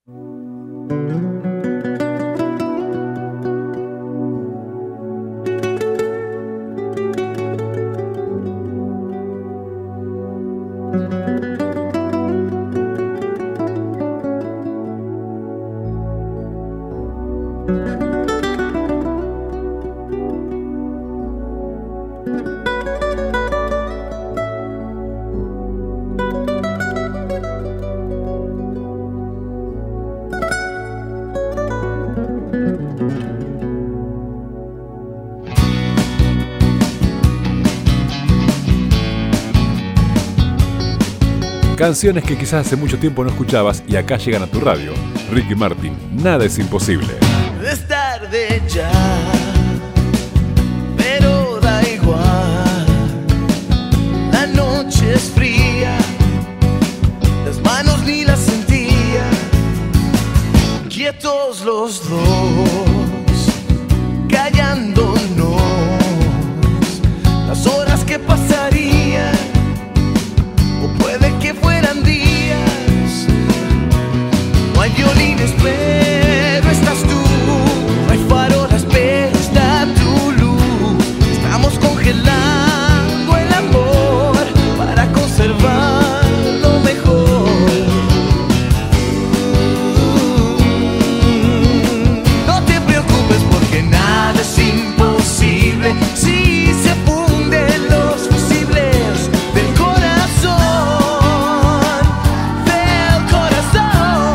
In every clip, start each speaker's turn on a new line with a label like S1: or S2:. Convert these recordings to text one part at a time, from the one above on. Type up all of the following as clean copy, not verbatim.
S1: Canciones que quizás hace mucho tiempo no escuchabas y acá llegan a tu radio. Ricky Martin, Nada es imposible.
S2: Es tarde ya, pero da igual. La noche es fría, las manos ni las sentía. Quietos los dos, callándonos. Las horas que pasarían, o puede que fueran días. No hay violines, pero estás tú. No hay farolas, pero está tu luz. Estamos congelando el amor para conservar lo mejor. No te preocupes porque nada es imposible si se funden los fusibles del corazón, del corazón.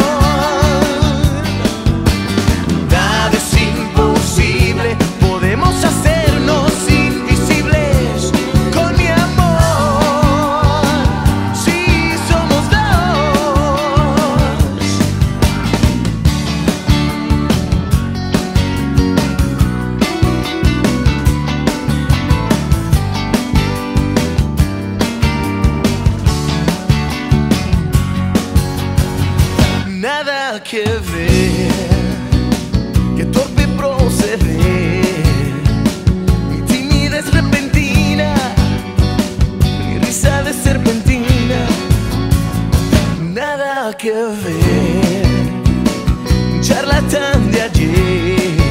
S2: Nada es imposible, podemos hacernos invisibles con mi amor, si somos dos. Nada que ver, que torpe proceder, mi timidez repentina, mi risa de serpentina. Nada que ver, un charlatán de ayer,